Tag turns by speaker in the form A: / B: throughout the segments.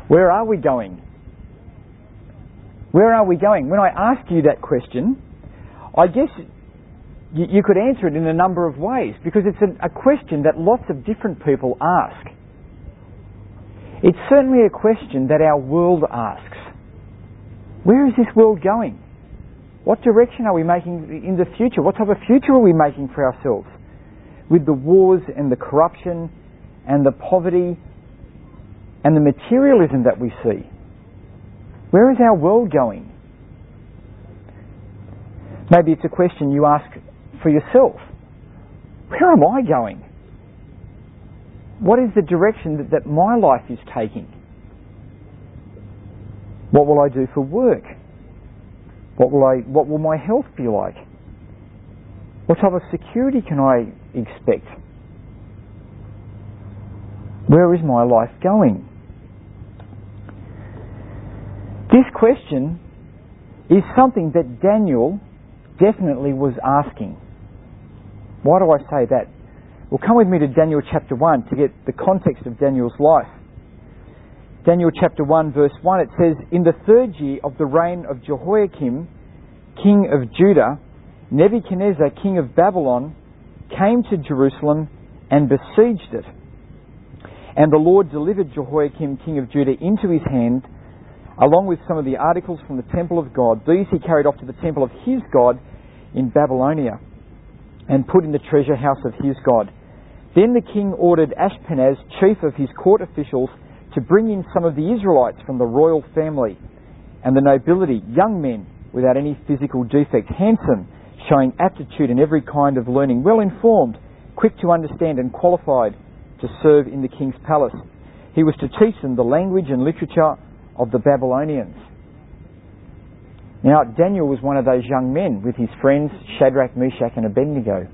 A: Where are we going? Where are we going? When I ask you that question, I guess you could answer it in a number of ways, because it's a question that lots of different people ask. It's certainly a question that our world asks. Where is this world going? What direction are we making in the future? What type of future are we making for ourselves? With the wars and the corruption and the poverty and the materialism that we see. Where is our world going? Maybe it's a question you ask for yourself. Where am I going? What is the direction that my life is taking? What will I do for work? What will my health be like? What type of security can I expect? Where is my life going? This question is something that Daniel definitely was asking. Why do I say that? Well, come with me to Daniel chapter 1 to get the context of Daniel's life. Daniel chapter 1 verse 1, it says, "In the 3rd year of the reign of Jehoiakim, king of Judah, Nebuchadnezzar, king of Babylon, came to Jerusalem and besieged it. And the Lord delivered Jehoiakim, king of Judah, into his hand, along with some of the articles from the temple of God. These he carried off to the temple of his God in Babylonia, and put in the treasure house of his God. Then the king ordered Ashpenaz, chief of his court officials, to bring in some of the Israelites from the royal family and the nobility, young men without any physical defect, handsome, showing aptitude in every kind of learning, well informed, quick to understand and qualified to serve in the king's palace. He was to teach them the language and literature of the Babylonians." Now, Daniel was one of those young men with his friends Shadrach, Meshach and Abednego.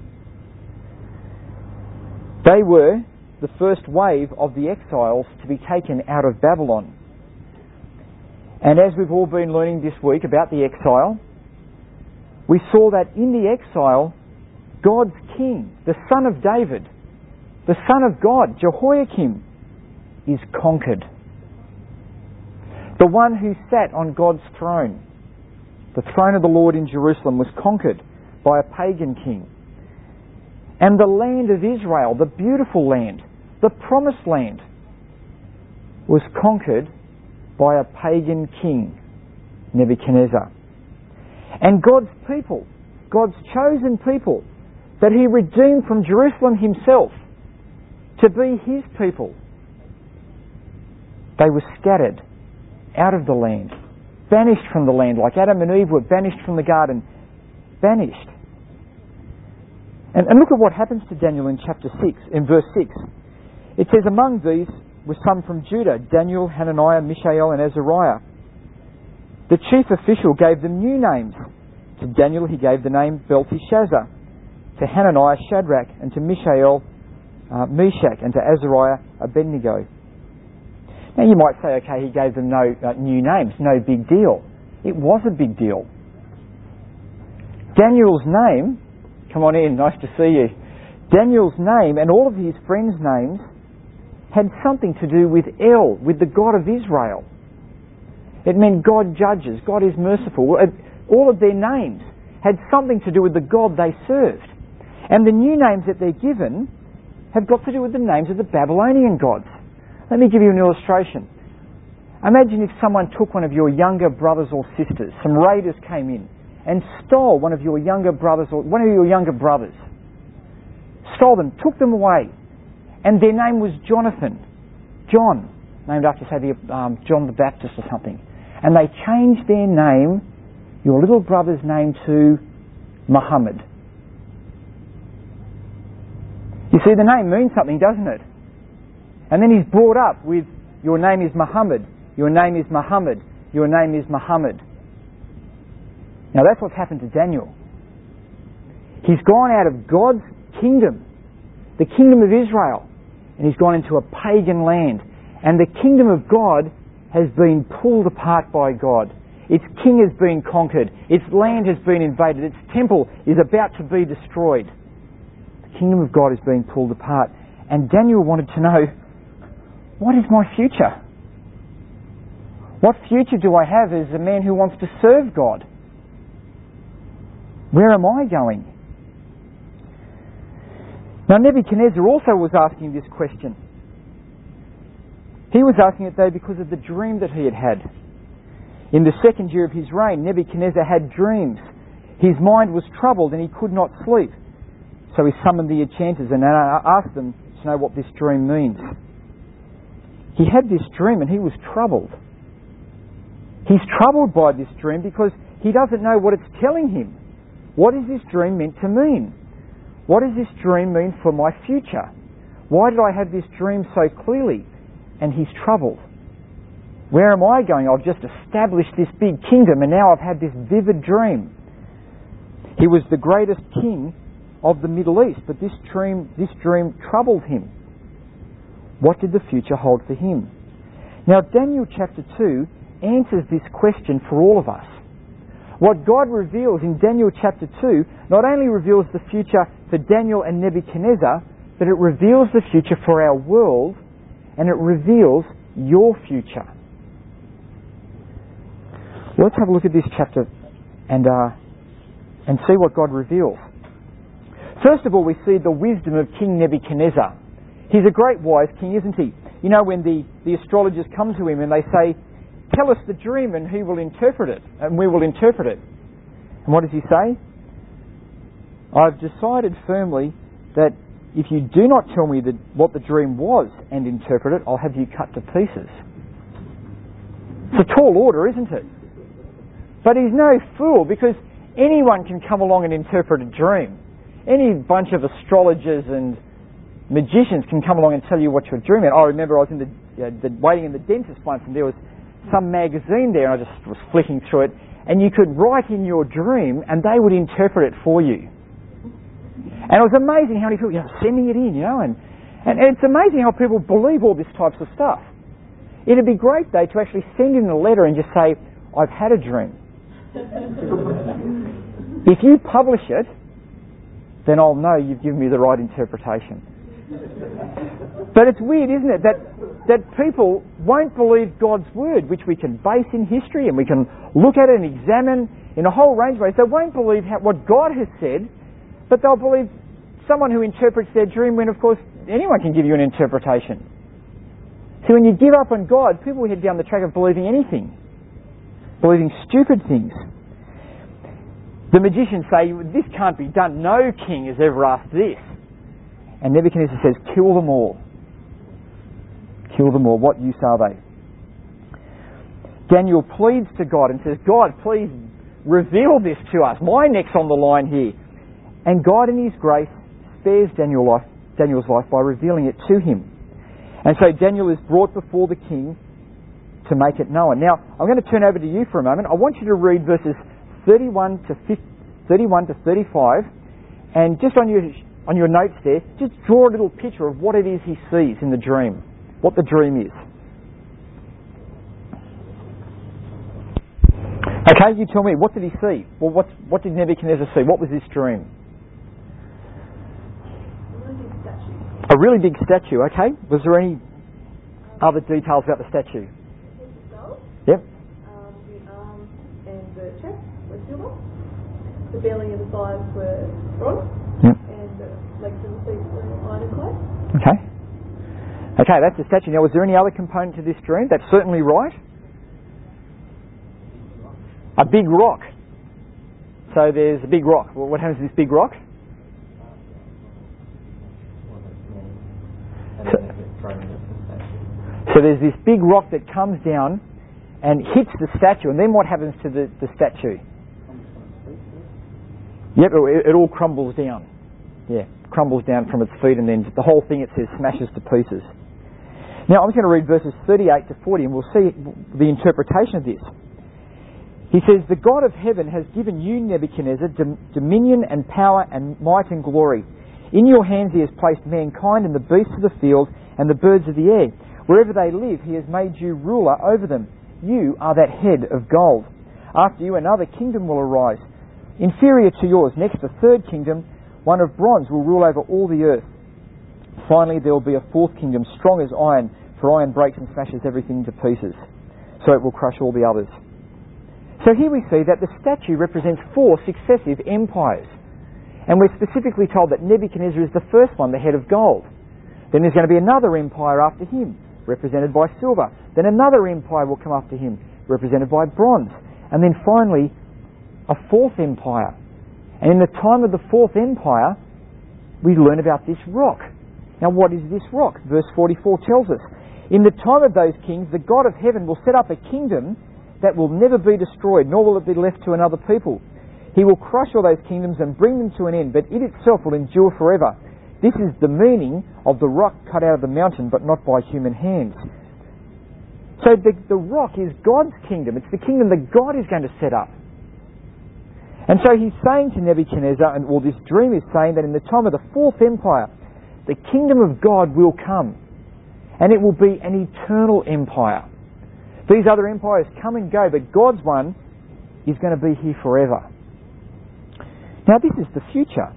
A: They were the first wave of the exiles to be taken out of Babylon. And as we've all been learning this week about the exile, we saw that in the exile, God's king, the son of David, the son of God, Jehoiakim, is conquered. The one who sat on God's throne, the throne of the Lord in Jerusalem, was conquered by a pagan king. And the land of Israel, the beautiful land, the promised land, was conquered by a pagan king, Nebuchadnezzar. And God's people, God's chosen people, that he redeemed from Jerusalem himself to be his people, they were scattered out of the land, banished from the land, like Adam and Eve were banished from the garden, banished. And look at what happens to Daniel in chapter 6, in verse 6. It says, "Among these were some from Judah, Daniel, Hananiah, Mishael and Azariah. The chief official gave them new names. To Daniel he gave the name Belteshazzar, to Hananiah Shadrach, and to Mishael Meshach, and to Azariah Abednego." Now you might say, okay, he gave them no new names, no big deal. It was a big deal. Daniel's name, come on in, nice to see you. Daniel's name and all of his friends' names had something to do with El, with the God of Israel. It meant God judges, God is merciful. All of their names had something to do with the God they served. And the new names that they're given have got to do with the names of the Babylonian gods. Let me give you an illustration. Imagine if someone took one of your younger brothers or sisters, some raiders came in and stole one of your younger brothers or one of your younger brothers. Stole them, took them away, and their name was Jonathan. John, named after, say, John the Baptist or something. And they changed their name, your little brother's name, to Muhammad. You see, the name means something, doesn't it? And then he's brought up with, your name is Muhammad, your name is Muhammad, your name is Muhammad. Now that's what's happened to Daniel. He's gone out of God's kingdom, the kingdom of Israel, and he's gone into a pagan land. And the kingdom of God has been pulled apart by God. Its king has been conquered. Its land has been invaded. Its temple is about to be destroyed. The kingdom of God is being pulled apart. And Daniel wanted to know, what is my future? What future do I have as a man who wants to serve God? Where am I going? Now Nebuchadnezzar also was asking this question. He was asking it though because of the dream that he had had. In the second year of his reign, Nebuchadnezzar had dreams. His mind was troubled and he could not sleep. So he summoned the enchanters and asked them to know what this dream means. He had this dream and he was troubled. He's troubled by this dream because he doesn't know what it's telling him. What is this dream meant to mean? What does this dream mean for my future? Why did I have this dream so clearly? And he's troubled. Where am I going? I've just established this big kingdom and now I've had this vivid dream. He was the greatest king of the Middle East, but this dream troubled him. What did the future hold for him? Now Daniel chapter 2 answers this question for all of us. What God reveals in Daniel chapter 2 not only reveals the future for Daniel and Nebuchadnezzar, but it reveals the future for our world and it reveals your future. Let's have a look at this chapter and see what God reveals. First of all, we see the wisdom of King Nebuchadnezzar. He's a great wise king, isn't he? You know, when the astrologers come to him and they say, "Tell us the dream and he will interpret it, and we will interpret it." And what does he say? "I've decided firmly that if you do not tell me what the dream was and interpret it, I'll have you cut to pieces." It's a tall order, isn't it? But he's no fool, because anyone can come along and interpret a dream. Any bunch of astrologers and magicians can come along and tell you what you're dreaming. I remember I was waiting in the dentist once and there was some magazine there and I just was flicking through it and you could write in your dream and they would interpret it for you. And it was amazing how many people sending it in, and it's amazing how people believe all this types of stuff. It'd be great though to actually send in a letter and just say, "I've had a dream." If you publish it, then I'll know you've given me the right interpretation. But it's weird, isn't it, that people won't believe God's word, which we can base in history and we can look at it and examine in a whole range of ways. They won't believe what God has said, but they'll believe someone who interprets their dream when, of course, anyone can give you an interpretation. See, when you give up on God, people head down the track of believing anything, believing stupid things. The magicians say, "This can't be done. No king has ever asked this." And Nebuchadnezzar says, "Kill them all. Kill them all. What use are they?" Daniel pleads to God and says, "God, please reveal this to us. My neck's on the line here." And God in His grace spares Daniel's life by revealing it to him. And so Daniel is brought before the king to make it known. Now, I'm going to turn over to you for a moment. I want you to read verses 31 to 35, and just on your notes there, just draw a little picture of what it is he sees in the dream, what the dream is. Okay, you tell me, what did he see? Well, what did Nebuchadnezzar see? What was this dream? A really big statue, okay. Was there any other details about the statue? Yep.
B: The arms and the chest were silver. The belly and the thighs were bronze.
A: Yep.
B: And the legs and the feet were iron and clay.
A: Okay. Okay, that's the statue. Now, was there any other component to this dream? That's certainly right. A big rock. So there's a big rock. Well, what happens to this big rock? So there's this big rock that comes down and hits the statue, and then what happens to the statue? Yep, it all crumbles down. Yeah, crumbles down from its feet, and then the whole thing, it says, smashes to pieces. Now, I'm just going to read verses 38 to 40, and we'll see the interpretation of this. He says, "The God of heaven has given you, Nebuchadnezzar, dominion and power and might and glory. In your hands He has placed mankind and the beasts of the field and the birds of the air. Wherever they live, He has made you ruler over them. You are that head of gold. After you, another kingdom will arise, inferior to yours. Next, a third kingdom, one of bronze, will rule over all the earth. Finally, there will be a fourth kingdom, strong as iron, for iron breaks and smashes everything to pieces. so it will crush all the others. So here we see that the statue represents 4 successive empires. And we're specifically told that Nebuchadnezzar is the first one, the head of gold. Then there's going to be another empire after him, represented by silver. Then another empire will come after him, represented by bronze. And then finally, a 4th empire. And in the time of the 4th empire, we learn about this rock. Now what is this rock? Verse 44 tells us, in the time of those kings, the God of heaven will set up a kingdom that will never be destroyed, nor will it be left to another people. He will crush all those kingdoms and bring them to an end, but it itself will endure forever. This is the meaning of the rock cut out of the mountain, but not by human hands. So the rock is God's kingdom. It's the kingdom that God is going to set up. And so he's saying to Nebuchadnezzar, and this dream is saying that in the time of the 4th empire, the kingdom of God will come. And it will be an eternal empire. These other empires come and go, but God's one is going to be here forever. Now this is the future.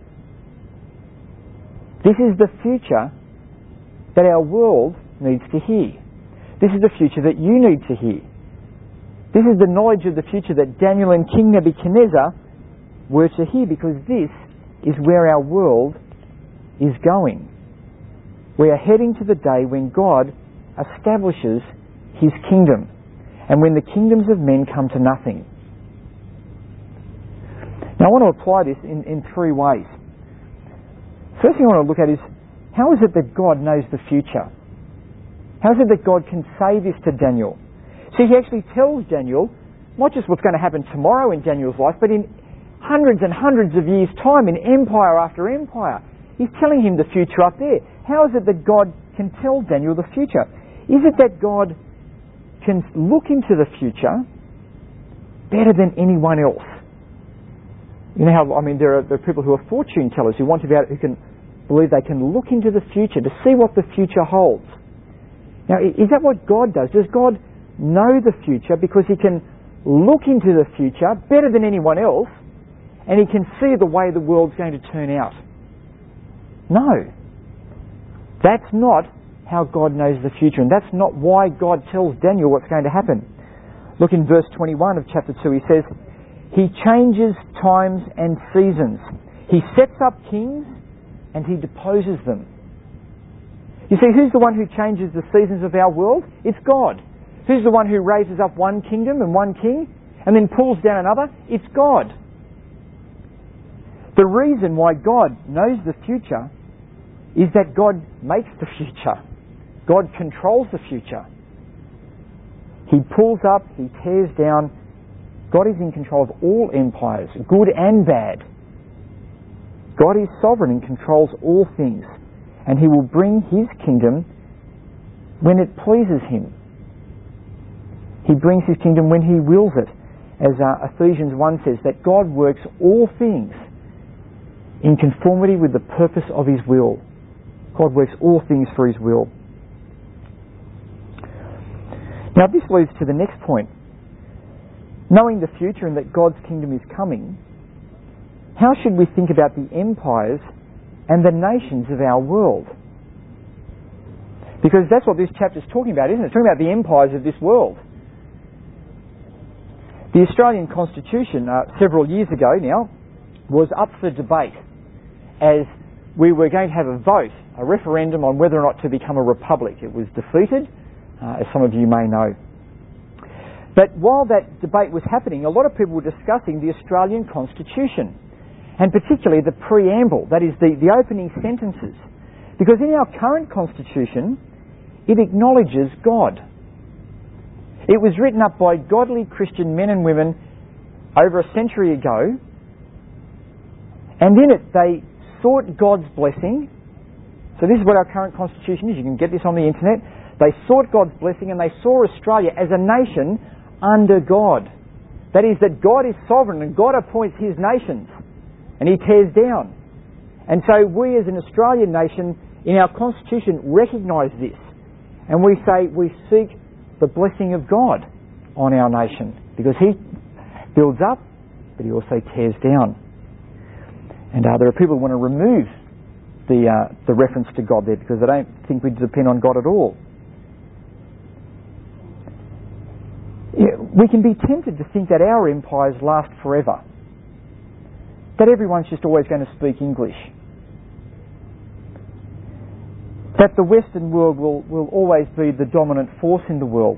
A: This is the future that our world needs to hear. This is the future that you need to hear. This is the knowledge of the future that Daniel and King Nebuchadnezzar were to hear, because this is where our world is going. We are heading to the day when God establishes His kingdom, and when the kingdoms of men come to nothing. Now I want to apply this in 3 ways. First thing I want to look at is, how is it that God knows the future? How is it that God can say this to Daniel? See, He actually tells Daniel not just what's going to happen tomorrow in Daniel's life, but in hundreds and hundreds of years' time, in empire after empire. He's telling him the future up there. How is it that God can tell Daniel the future? Is it that God can look into the future better than anyone else? You know how, there are people who are fortune tellers who can believe they can look into the future to see what the future holds. Now, is that what God does? Does God know the future because He can look into the future better than anyone else, and He can see the way the world's going to turn out? No. That's not how God knows the future, and that's not why God tells Daniel what's going to happen. Look in verse 21 of chapter 2, He says, He changes times and seasons. He sets up kings and He deposes them. You see, who's the one who changes the seasons of our world? It's God. Who's the one who raises up one kingdom and one king and then pulls down another? It's God. The reason why God knows the future is that God makes the future. God controls the future. He pulls up, He tears down. God is in control of all empires, good and bad. God is sovereign and controls all things, and He will bring His kingdom when it pleases Him. He brings His kingdom when He wills it. As Ephesians 1 says, that God works all things in conformity with the purpose of His will. God works all things for His will. Now this leads to the next point. Knowing the future and that God's kingdom is coming, how should we think about the empires and the nations of our world? Because that's what this chapter is talking about, isn't it? It's talking about the empires of this world. The Australian Constitution, several years ago now, was up for debate as we were going to have a vote, a referendum on whether or not to become a republic. It was defeated, as some of you may know. But while that debate was happening, a lot of people were discussing the Australian Constitution, and particularly the preamble, that is the opening sentences. Because in our current Constitution, it acknowledges God. It was written up by godly Christian men and women over a century ago, and in it they sought God's blessing. So this is what our current Constitution is. You can get this on the internet. They sought God's blessing, and they saw Australia as a nation under God. That is, that God is sovereign and God appoints His nations and He tears down. And so we as an Australian nation in our Constitution recognise this, and we say we seek the blessing of God on our nation, because He builds up but He also tears down. And there are people who want to remove the reference to God there, because they don't think we depend on God at all. we can be tempted to think that our empires last forever, that everyone's just always going to speak English, that the Western world will always be the dominant force in the world.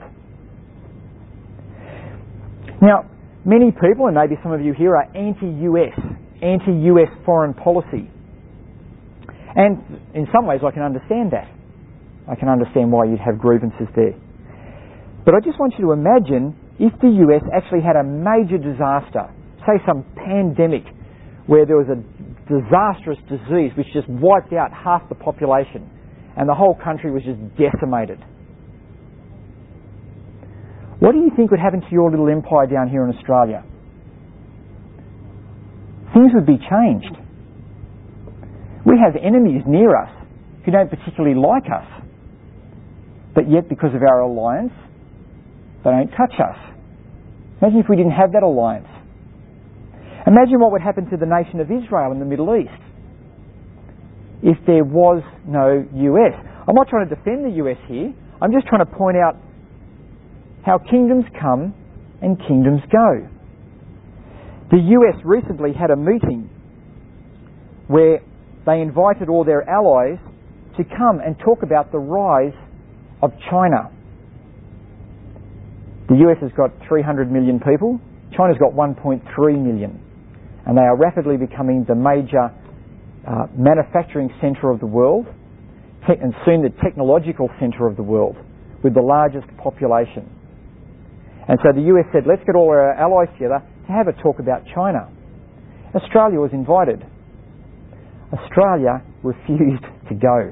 A: Now, many people, and maybe some of you here, are anti-US foreign policy. And in some ways I can understand that. I can understand why you'd have grievances there. But I just want you to imagine if the US actually had a major disaster, say some pandemic where there was a disastrous disease which just wiped out half the population and the whole country was just decimated. What do you think would happen to your little empire down here in Australia? Things would be changed. We have enemies near us who don't particularly like us, but yet because of our alliance, they don't touch us. Imagine if we didn't have that alliance. Imagine what would happen to the nation of Israel in the Middle East if there was no US. I'm not trying to defend the US here. I'm just trying to point out how kingdoms come and kingdoms go. The US recently had a meeting where they invited all their allies to come and talk about the rise of China. The US has got 300 million people. China's got 1.3 million. And they are rapidly becoming the major manufacturing centre of the world, and soon the technological centre of the world, with the largest population. And so the US said, let's get all our allies together to have a talk about China. Australia was invited. Australia refused to go.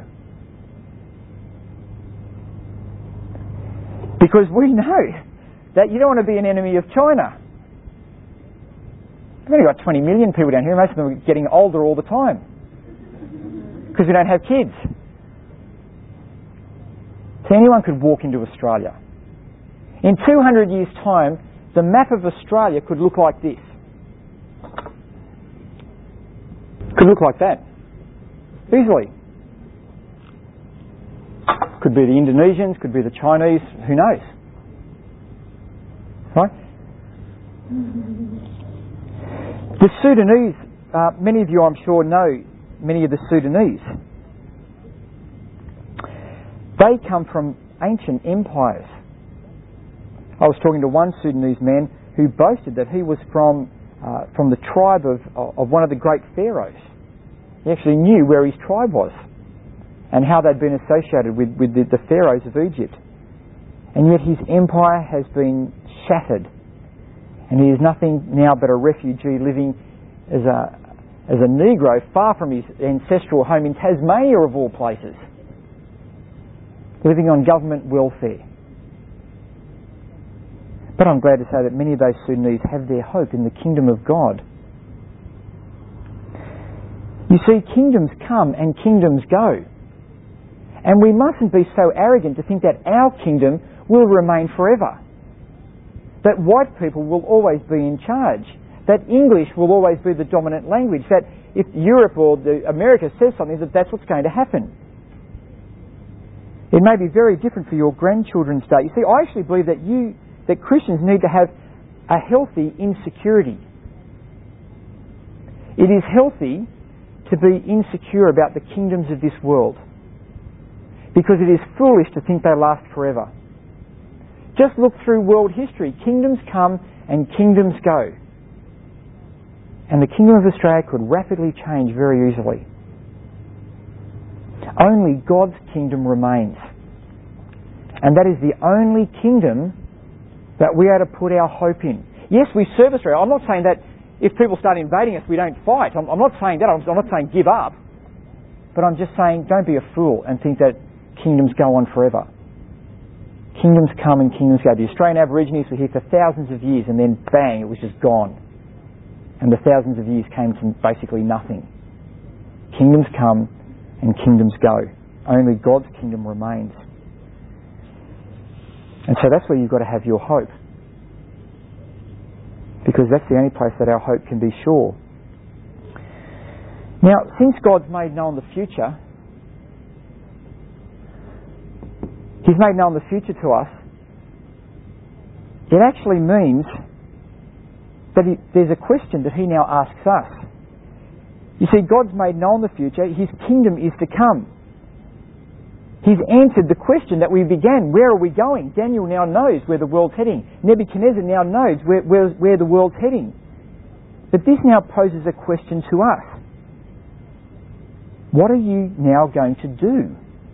A: Because we know that you don't want to be an enemy of China. We've only got 20 million people down here. Most of them are getting older all the time because we don't have kids. So anyone could walk into Australia. In 200 years' time, the map of Australia could look like this. Could look like that. Easily. Could be the Indonesians, could be the Chinese, who knows? Right? The Sudanese, many of you I'm sure know many of the Sudanese. They come from ancient empires. I was talking to one Sudanese man who boasted that he was from the tribe of one of the great pharaohs. He actually knew where his tribe was and how they'd been associated with the pharaohs of Egypt. And yet his empire has been shattered, and he is nothing now but a refugee living as a Negro far from his ancestral home in Tasmania, of all places, living on government welfare. But I'm glad to say that many of those Sudanese have their hope in the kingdom of God. You see, kingdoms come and kingdoms go. And we mustn't be so arrogant to think that our kingdom will remain forever. That white people will always be in charge. That English will always be the dominant language. That if Europe or America says something, that's what's going to happen. It may be very different for your grandchildren's day. You see, I actually believe that Christians need to have a healthy insecurity. It is healthy to be insecure about the kingdoms of this world, because it is foolish to think they last forever. Just look through world history. Kingdoms come and kingdoms go. And the kingdom of Australia could rapidly change very easily. Only God's kingdom remains. And that is the only kingdom that we are to put our hope in. Yes, we serve Australia. I'm not saying that if people start invading us, we don't fight. I'm not saying that. I'm not saying give up. But I'm just saying don't be a fool and think that kingdoms go on forever. Kingdoms come and kingdoms go. The Australian Aborigines were here for thousands of years, and then bang, it was just gone. And the thousands of years came to basically nothing. Kingdoms come and kingdoms go. Only God's kingdom remains. And so that's where you've got to have your hope. Because that's the only place that our hope can be sure. Now, since God's made known the future, He's made known the future to us, it actually means that there's a question that he now asks us. You see, God's made known the future. His kingdom is to come. He's answered the question that we began. Where are we going? Daniel now knows where the world's heading. Nebuchadnezzar now knows where the world's heading. But this now poses a question to us. What are you now going to do?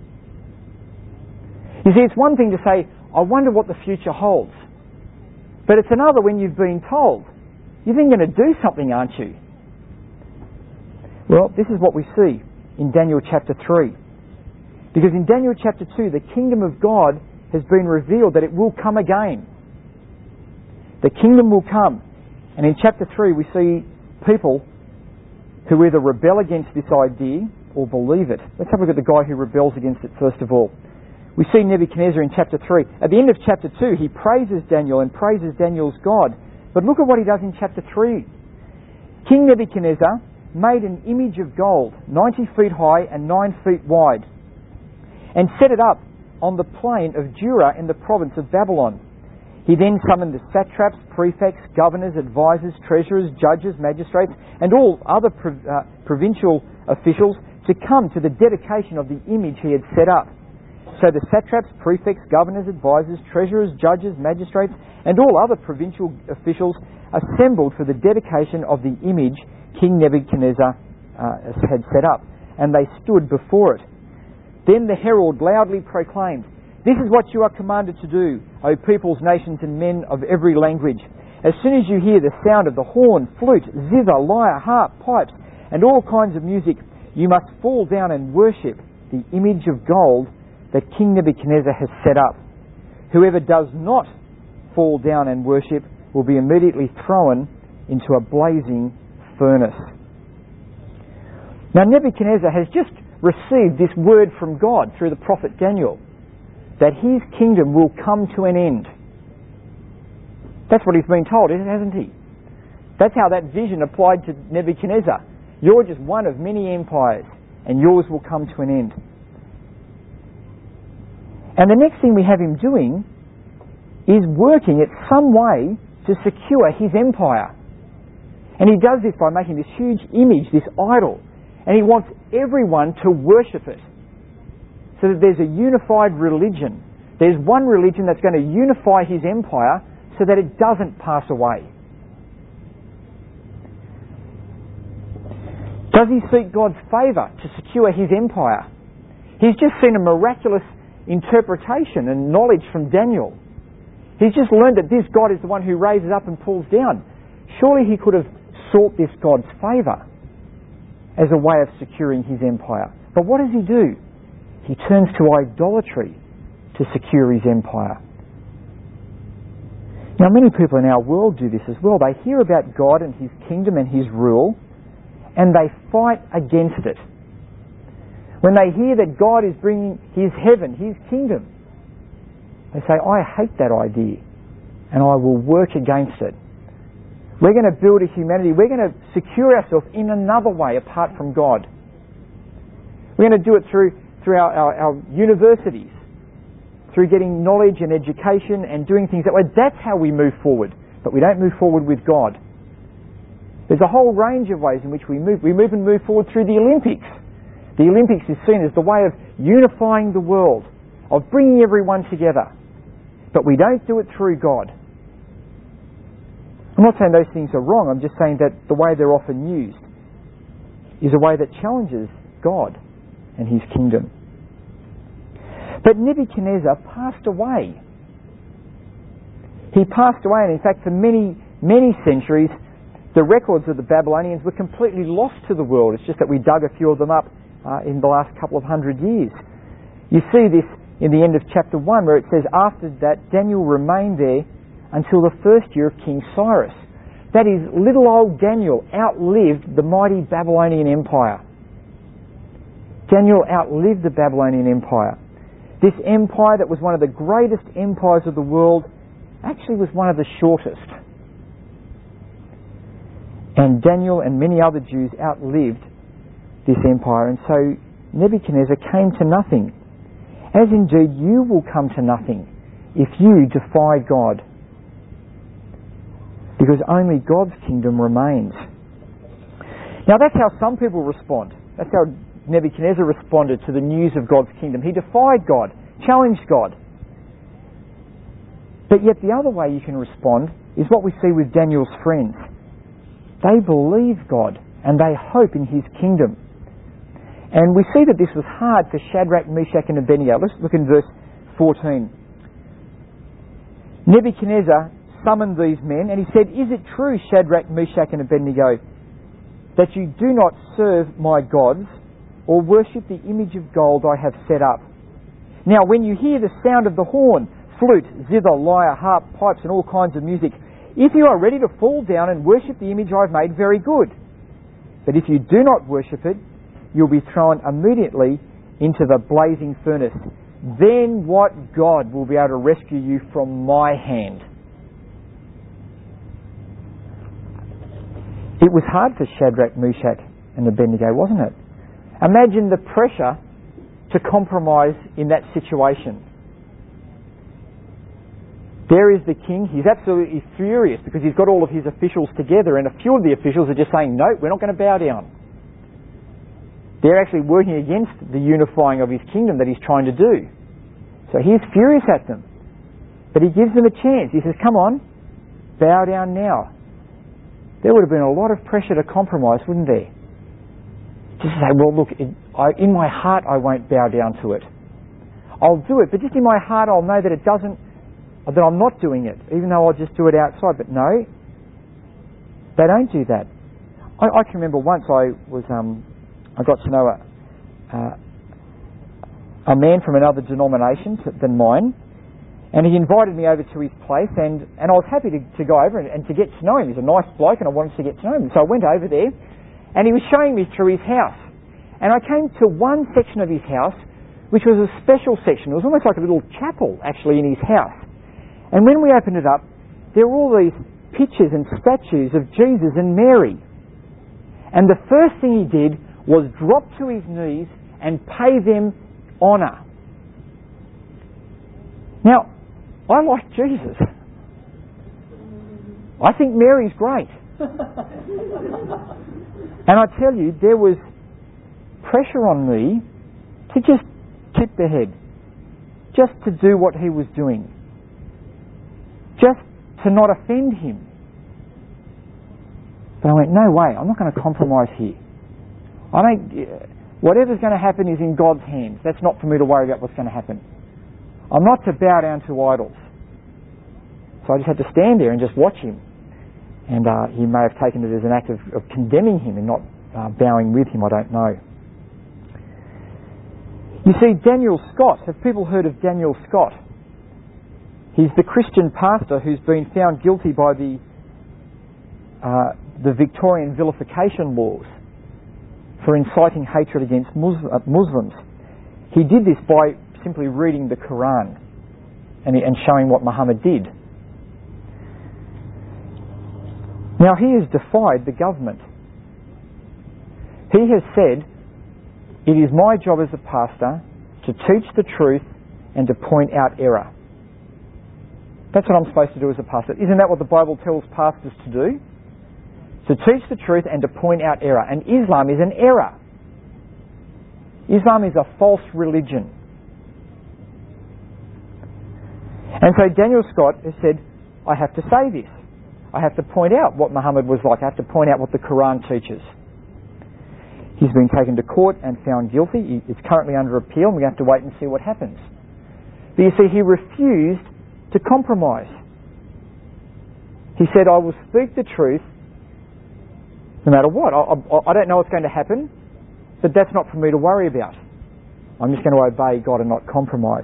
A: You see, it's one thing to say, I wonder what the future holds. But it's another when you've been told. You're then going to do something, aren't you? Well, this is what we see in Daniel chapter 3. Because in Daniel chapter 2, the kingdom of God has been revealed that it will come again. The kingdom will come. And in chapter 3 we see people who either rebel against this idea or believe it. Let's have a look at the guy who rebels against it first of all. We see Nebuchadnezzar in chapter 3. At the end of chapter 2 he praises Daniel and praises Daniel's God. But look at what he does in chapter 3. King Nebuchadnezzar made an image of gold, 90 feet high and 9 feet wide, and set it up on the plain of Dura in the province of Babylon. He then summoned the satraps, prefects, governors, advisors, treasurers, judges, magistrates, and all other provincial officials to come to the dedication of the image he had set up. So the satraps, prefects, governors, advisors, treasurers, judges, magistrates, and all other provincial officials assembled for the dedication of the image King Nebuchadnezzar had set up, and they stood before it. Then the herald loudly proclaimed, "This is what you are commanded to do, O peoples, nations and men of every language. As soon as you hear the sound of the horn, flute, zither, lyre, harp, pipes, and all kinds of music, you must fall down and worship the image of gold that King Nebuchadnezzar has set up. Whoever does not fall down and worship will be immediately thrown into a blazing furnace." Now Nebuchadnezzar has just received this word from God through the prophet Daniel, that his kingdom will come to an end. That's what he's been told, hasn't he? That's how that vision applied to Nebuchadnezzar. You're just one of many empires, and yours will come to an end. And the next thing we have him doing is working at some way to secure his empire. And he does this by making this huge image, this idol, and he wants everyone to worship it, so that there's a unified religion. There's one religion that's going to unify his empire so that it doesn't pass away. Does he seek God's favour to secure his empire? He's just seen a miraculous interpretation and knowledge from Daniel. He's just learned that this God is the one who raises up and pulls down. Surely he could have sought this God's favour as a way of securing his empire. But what does he do? He turns to idolatry to secure his empire. Now many people in our world do this as well. They hear about God and his kingdom and his rule, and they fight against it. When they hear that God is bringing his heaven, his kingdom, they say, I hate that idea and I will work against it. We're going to build a humanity. We're going to secure ourselves in another way apart from God. We're going to do it through our universities, through getting knowledge and education and doing things that way. That's how we move forward. But we don't move forward with God. There's a whole range of ways in which we move. We move forward through the Olympics. The Olympics is seen as the way of unifying the world, of bringing everyone together. But we don't do it through God. I'm not saying those things are wrong. I'm just saying that the way they're often used is a way that challenges God and his kingdom. But Nebuchadnezzar passed away. He passed away, and in fact for many, many centuries the records of the Babylonians were completely lost to the world. It's just that we dug a few of them up in the last couple of 100 years. You see this in the end of chapter 1 where it says, after that Daniel remained there until the first year of King Cyrus. That is, little old Daniel outlived the mighty Babylonian Empire. Daniel outlived the Babylonian Empire. This empire that was one of the greatest empires of the world actually was one of the shortest. And Daniel and many other Jews outlived this empire, and so Nebuchadnezzar came to nothing, as indeed you will come to nothing if you defy God because only God's kingdom remains. Now that's how some people respond. That's how Nebuchadnezzar responded to the news of God's kingdom. He defied God, challenged God. But yet the other way you can respond is what we see with Daniel's friends. They believe God and they hope in his kingdom. And we see that this was hard for Shadrach, Meshach and Abednego. Let's look in verse 14. Nebuchadnezzar summoned these men and he said, "Is it true, Shadrach, Meshach and Abednego, that you do not serve my gods or worship the image of gold I have set up? Now when you hear the sound of the horn, flute, zither, lyre, harp, pipes and all kinds of music, if you are ready to fall down and worship the image I have made, very good. But if you do not worship it, you'll be thrown immediately into the blazing furnace. Then what God will be able to rescue you from my hand?" It was hard for Shadrach, Meshach and Abednego, wasn't it? Imagine the pressure to compromise in that situation. There is the king. He's absolutely furious because he's got all of his officials together, and a few of the officials are just saying, "No, we're not going to bow down." They're actually working against the unifying of his kingdom that he's trying to do. So he's furious at them. But he gives them a chance. He says, "Come on, bow down now." There would have been a lot of pressure to compromise, wouldn't there? Just to say, "Well, look, in my heart I won't bow down to it. I'll do it, but just in my heart I'll know that it doesn't, that I'm not doing it, even though I'll just do it outside." But no, they don't do that. I can remember once I got to know a man from another denomination than mine, and he invited me over to his place, and I was happy to go over and to get to know him. He's a nice bloke and I wanted to get to know him. So I went over there and he was showing me through his house. And I came to one section of his house which was a special section. It was almost like a little chapel actually in his house. And when we opened it up, there were all these pictures and statues of Jesus and Mary. And the first thing he did was drop to his knees and pay them honour. Now, I like Jesus. I think Mary's great. And I tell you, there was pressure on me to just tip the head, just to do what he was doing, just to not offend him. But I went, no way, I'm not going to compromise here. Whatever's going to happen is in God's hands. That's not for me to worry about what's going to happen. I'm not to bow down to idols. So I just had to stand there and just watch him. And he may have taken it as an act of condemning him and not bowing with him, I don't know. You see, Daniel Scott, have people heard of Daniel Scott? He's the Christian pastor who's been found guilty by the Victorian vilification laws for inciting hatred against Muslims. He did this by simply reading the Quran and showing what Muhammad did. Now he has defied the government. He has said, "It is my job as a pastor to teach the truth and to point out error." That's what I'm supposed to do as a pastor. Isn't that what the Bible tells pastors to do? To teach the truth and to point out error. And Islam is an error. Islam is a false religion. And so Daniel Scott has said, I have to say this. I have to point out what Muhammad was like. I have to point out what the Quran teaches. He's been taken to court and found guilty. It's currently under appeal, and we're going to have to wait and see what happens. But you see, he refused to compromise. He said, I will speak the truth no matter what. I don't know what's going to happen, but that's not for me to worry about. I'm just going to obey God and not compromise.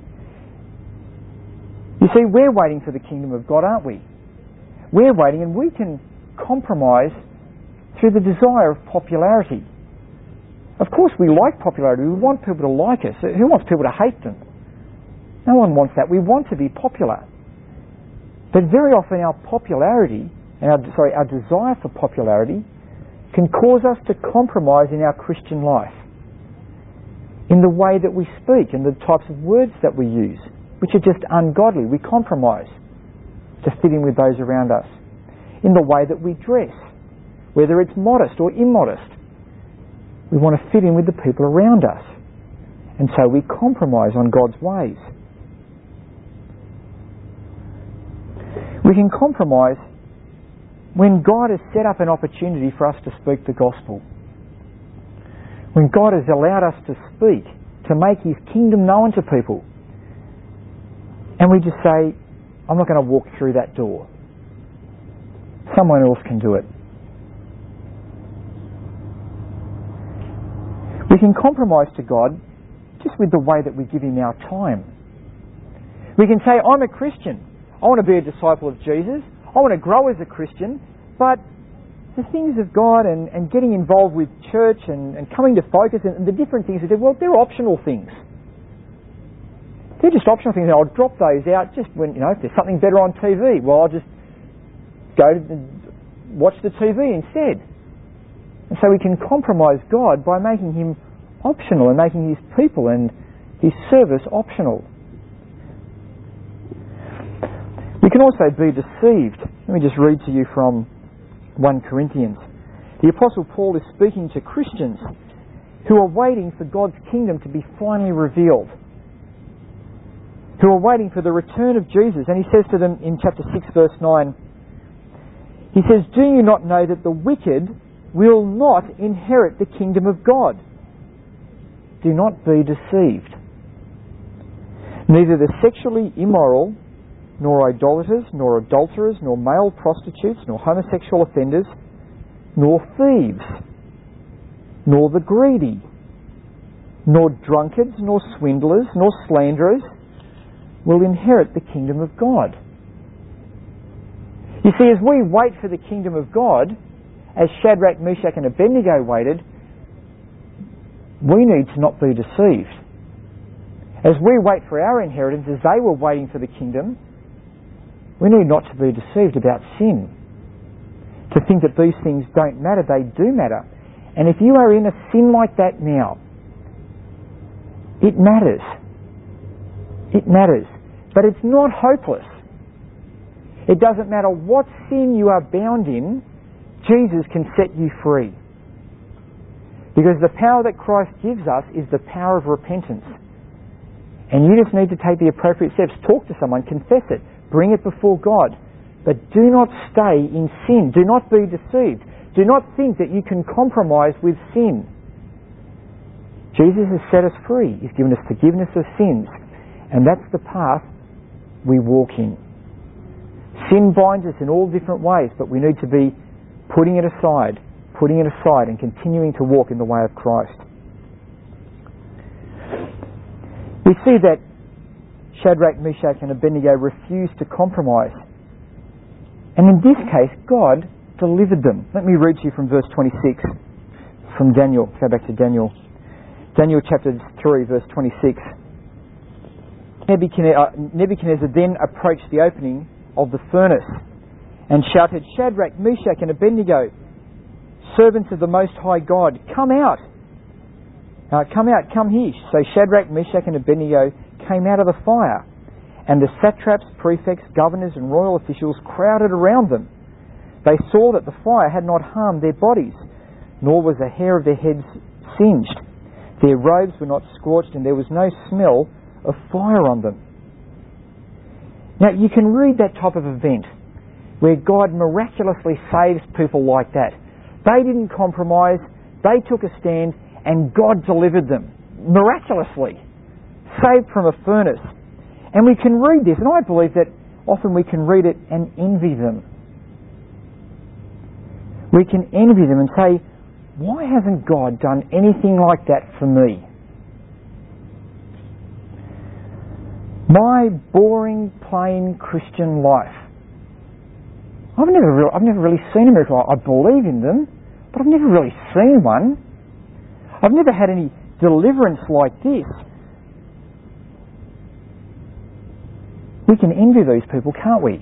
A: You see, we're waiting for the kingdom of God, aren't we? We're waiting, and we can compromise through the desire of popularity. Of course we like popularity. We want people to like us. Who wants people to hate them? No one wants that. We want to be popular. But very often our popularity, our desire for popularity can cause us to compromise in our Christian life, in the way that we speak and the types of words that we use, which are just ungodly. We compromise to fit in with those around us. in the way that we dress, whether it's modest or immodest. We want to fit in with the people around us. And so we compromise on God's ways. We can compromise when God has set up an opportunity for us to speak the gospel. When God has allowed us to speak, to make His kingdom known to people. And we just say, I'm not going to walk through that door. Someone else can do it. We can compromise to God just with the way that we give Him our time. We can say, I'm a Christian. I want to be a disciple of Jesus. I want to grow as a Christian. But the things of God and getting involved with church and coming to focus and the different things we do, well, they're optional things. They're just optional things. I'll drop those out just when, if there's something better on TV. Well, I'll just go and watch the TV instead. And so we can compromise God by making Him optional and making His people and His service optional. We can also be deceived. Let me just read to you from 1 Corinthians. The Apostle Paul is speaking to Christians who are waiting for God's kingdom to be finally revealed, who are waiting for the return of Jesus. And he says to them in chapter 6 verse 9, he says, do you not know that the wicked will not inherit the kingdom of God? Do not be deceived. Neither the sexually immoral, nor idolaters, nor adulterers, nor male prostitutes, nor homosexual offenders, nor thieves, nor the greedy, nor drunkards, nor swindlers, nor slanderers will inherit the kingdom of God. You see, as we wait for the kingdom of God, as Shadrach, Meshach and Abednego waited, we need to not be deceived. As we wait for our inheritance, as they were waiting for the kingdom, we need not to be deceived about sin. To think that these things don't matter, they do matter. And if you are in a sin like that now, it matters. It matters. But it's not hopeless. It doesn't matter what sin you are bound in, Jesus can set you free. Because the power that Christ gives us is the power of repentance. And you just need to take the appropriate steps. Talk to someone, confess it, bring it before God. But do not stay in sin. Do not be deceived. Do not think that you can compromise with sin. Jesus has set us free. He's given us forgiveness of sins. And that's the path we walk in. Sin binds us in all different ways, but we need to be putting it aside and continuing to walk in the way of Christ. We see that Shadrach, Meshach and Abednego refused to compromise. And in this case, God delivered them. Let me read to you from verse 26 from Daniel. Go back to Daniel. Daniel chapter 3 verse 26. Nebuchadnezzar then approached the opening of the furnace and shouted, Shadrach, Meshach and Abednego, servants of the Most High God, come out. Come here. So Shadrach, Meshach and Abednego came out of the fire, and the satraps, prefects, governors and royal officials crowded around them. They saw that the fire had not harmed their bodies, nor was a hair of their heads singed. Their robes were not scorched, and there was no smell of fire on them. Now you can read that type of event where God miraculously saves people like that. They didn't compromise, they took a stand, and God delivered them miraculously, saved from a furnace. And we can read this, and I believe that often we can read it and envy them. We can envy them and say, why hasn't God done anything like that for me? My boring, plain Christian life. I've never really seen a miracle. I believe in them, but I've never really seen one. I've never had any deliverance like this. We can envy these people, can't we?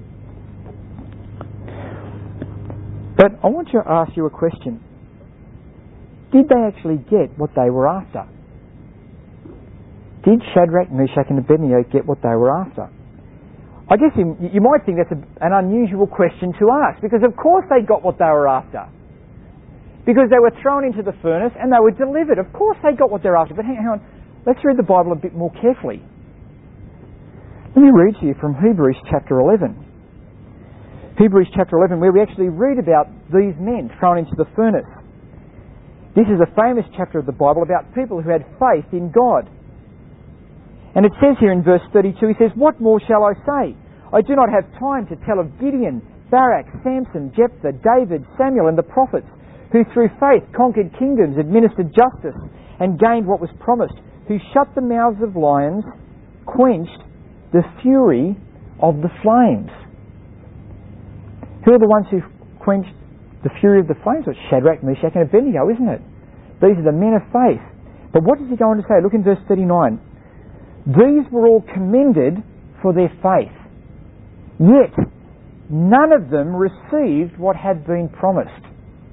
A: But I want to ask you a question. Did they actually get what they were after? Did Shadrach, Meshach and Abednego get what they were after? I guess you might think that's an unusual question to ask, because of course they got what they were after. Because they were thrown into the furnace and they were delivered. Of course they got what they're after. But hang on, let's read the Bible a bit more carefully. Let me read to you from Hebrews chapter 11. Hebrews chapter 11, where we actually read about these men thrown into the furnace. This is a famous chapter of the Bible about people who had faith in God. And it says here in verse 32, he says, "What more shall I say? I do not have time to tell of Gideon, Barak, Samson, Jephthah, David, Samuel and the prophets, who through faith conquered kingdoms, administered justice and gained what was promised, who shut the mouths of lions, quenched the fury of the flames." Who are the ones who quenched the fury of the flames? Well, it's Shadrach, Meshach and Abednego, isn't it? These are the men of faith. But what does he go on to say? Look in verse 39. "These were all commended for their faith, yet none of them received what had been promised."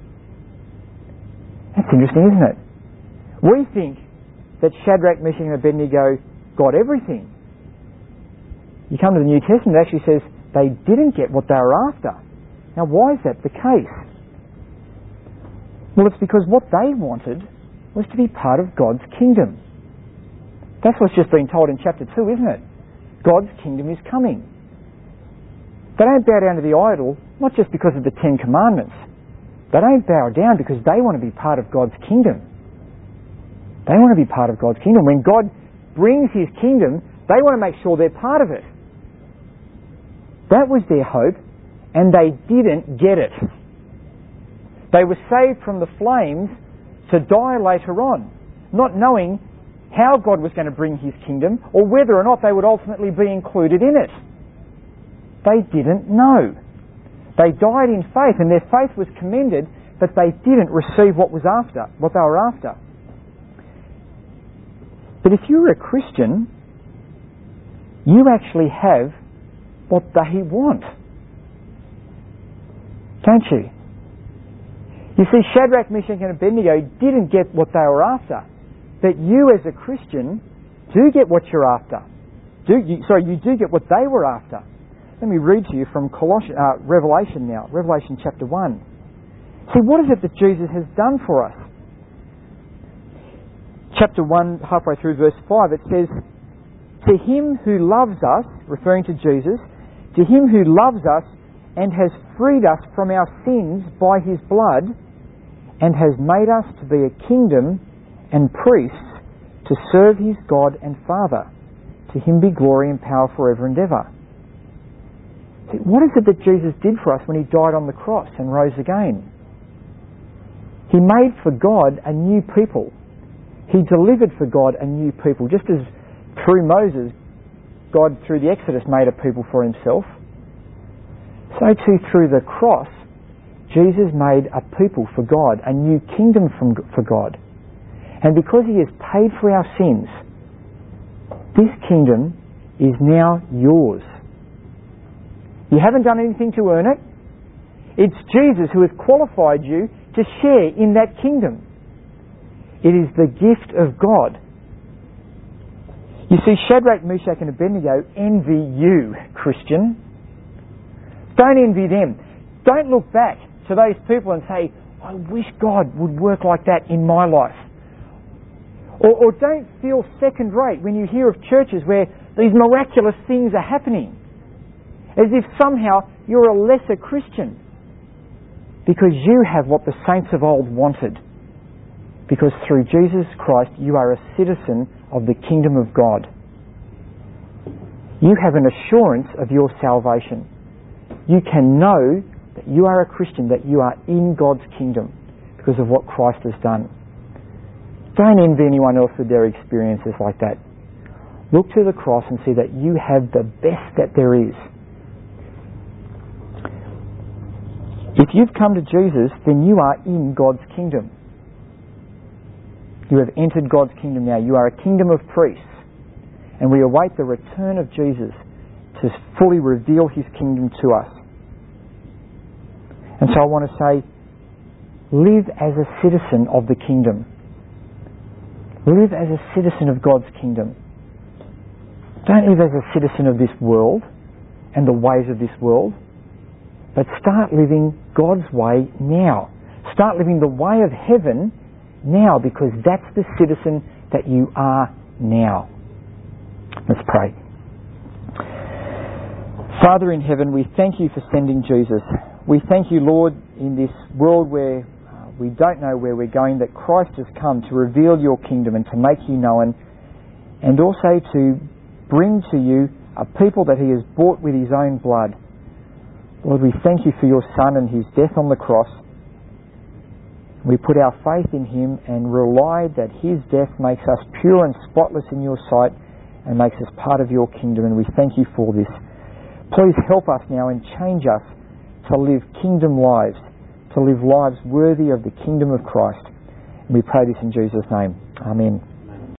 A: That's interesting, isn't it? We think that Shadrach, Meshach and Abednego got everything. You come to the New Testament, it actually says they didn't get what they were after. Now, why is that the case? Well, it's because what they wanted was to be part of God's kingdom. That's what's just been told in chapter 2, isn't it? God's kingdom is coming. They don't bow down to the idol, not just because of the Ten Commandments. They don't bow down because they want to be part of God's kingdom. They want to be part of God's kingdom. When God brings His kingdom, they want to make sure they're part of it. That was their hope, and they didn't get it. They were saved from the flames to die later on, not knowing how God was going to bring His kingdom or whether or not they would ultimately be included in it. They didn't know. They died in faith and their faith was commended, but they didn't receive what they were after. But if you're a Christian, you actually have what they want. Don't you? You see, Shadrach, Meshach and Abednego didn't get what they were after. But you as a Christian do get what you're after. You do get what they were after. Let me read to you from Revelation now. Revelation chapter 1. See, what is it that Jesus has done for us? Chapter 1, halfway through verse 5, it says, "To Him who loves us," referring to Jesus, "to Him who loves us and has freed us from our sins by His blood and has made us to be a kingdom and priests to serve His God and Father. To Him be glory and power forever and ever." See, what is it that Jesus did for us when He died on the cross and rose again? He made for God a new people. He delivered for God a new people. Just as through Moses, God through the Exodus made a people for Himself, so too through the cross, Jesus made a people for God, a new kingdom for God. And because He has paid for our sins, this kingdom is now yours. You haven't done anything to earn it. It's Jesus who has qualified you to share in that kingdom. It is the gift of God. You see, Shadrach, Meshach and Abednego envy you, Christian. Don't envy them. Don't look back to those people and say, "I wish God would work like that in my life." Or don't feel second rate when you hear of churches where these miraculous things are happening, as if somehow you're a lesser Christian, because you have what the saints of old wanted. Because through Jesus Christ you are a citizen of the kingdom of God. You have an assurance of your salvation. You can know that you are a Christian, that you are in God's kingdom because of what Christ has done. Don't envy anyone else with their experiences like that. Look to the cross and see that you have the best that there is. If you've come to Jesus, then you are in God's kingdom. You have entered God's kingdom now. You are a kingdom of priests. And we await the return of Jesus to fully reveal His kingdom to us. And so I want to say, live as a citizen of the kingdom. Live as a citizen of God's kingdom. Don't live as a citizen of this world. and the ways of this world, but start living God's way now. Start living the way of heaven now, because that's the citizen that you are now. Let's pray. Father in heaven, we thank you for sending Jesus. We thank you, Lord, in this world where we don't know where we're going, that Christ has come to reveal your kingdom and to make you known, and also to bring to you a people that he has bought with his own blood. Lord, we thank you for your Son and his death on the cross. We put our faith in him and rely that his death makes us pure and spotless in your sight and makes us part of your kingdom, and we thank you for this. Please help us now and change us to live kingdom lives, to live lives worthy of the kingdom of Christ. And we pray this in Jesus' name. Amen.